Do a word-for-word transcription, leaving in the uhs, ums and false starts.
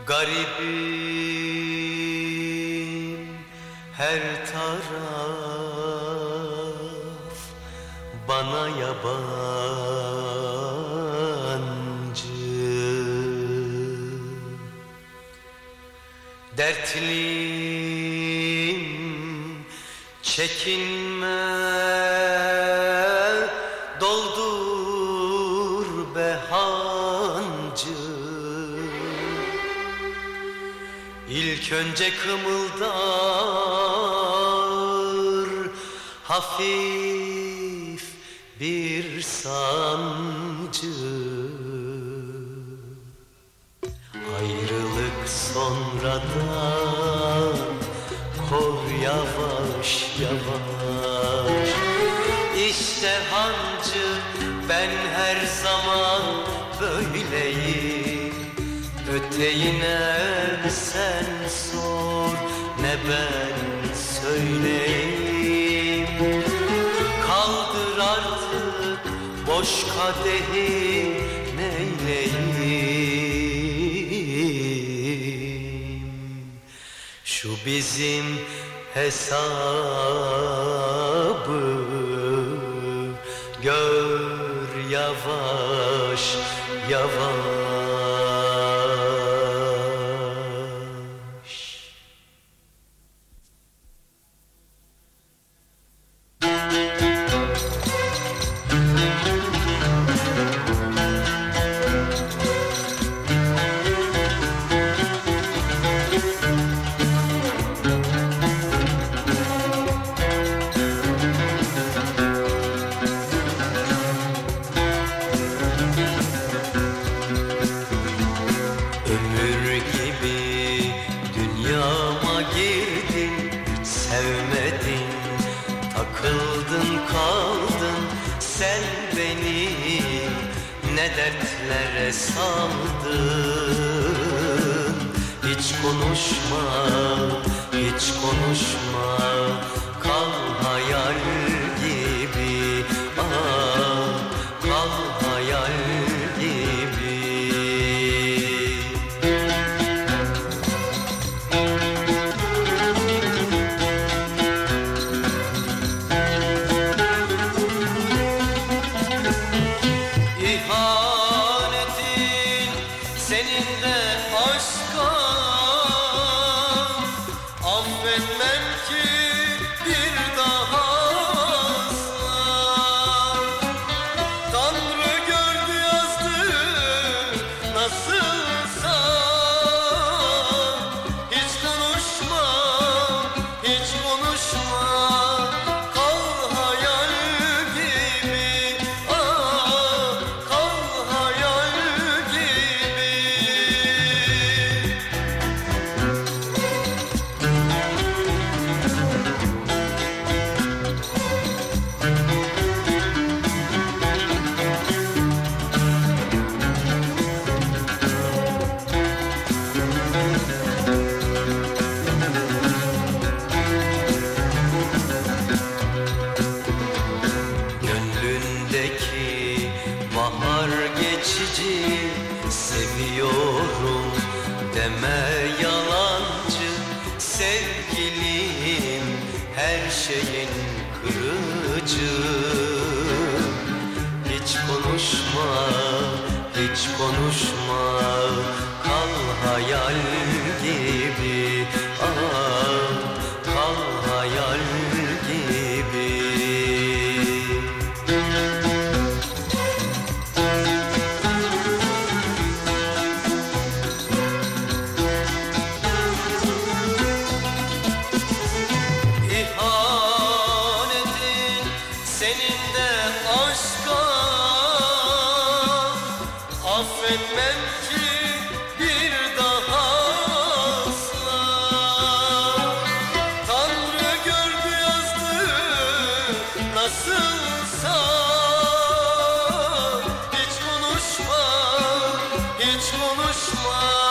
Garibim her taraf bana yabancı. Dertliyim, çekinme, doldur be hancı. İlk önce kımıldar hafif bir sancı. Ayrılık sonradan kor yavaş yavaş. İşte hancı, ben her zaman böyleyim. Öteyine sen sor, ne ben söyleyeyim. Kaldır artık boş kadehi, neyleyeyim? Şu bizim hesabı gör yavaş yavaş. Sevmedin, takıldın kaldın sen beni, ne dertlere saldın. Hiç konuşma, hiç konuşma, kal hayal gibi, ah, kal hayal gibi. İhanetin senin de aşka, affetmem ki bir daha asla. Tanrı gördü yazdı nasılsa. Hiç konuşma, hiç konuşma, kal hayal gibi, ah, kal hayal gibi. Gönlündeki bahar geçici, seviyorum deme yalancı. Sevgilim her şeyin kırıcı. Hiç konuşma, hiç konuşma, kal hayal gibi, ah, kal hayal gibi. İhanetin senin de aşka, affetmem ki bir daha asla. Tanrı gördü yazdı nasılsa. Hiç konuşma, hiç konuşma,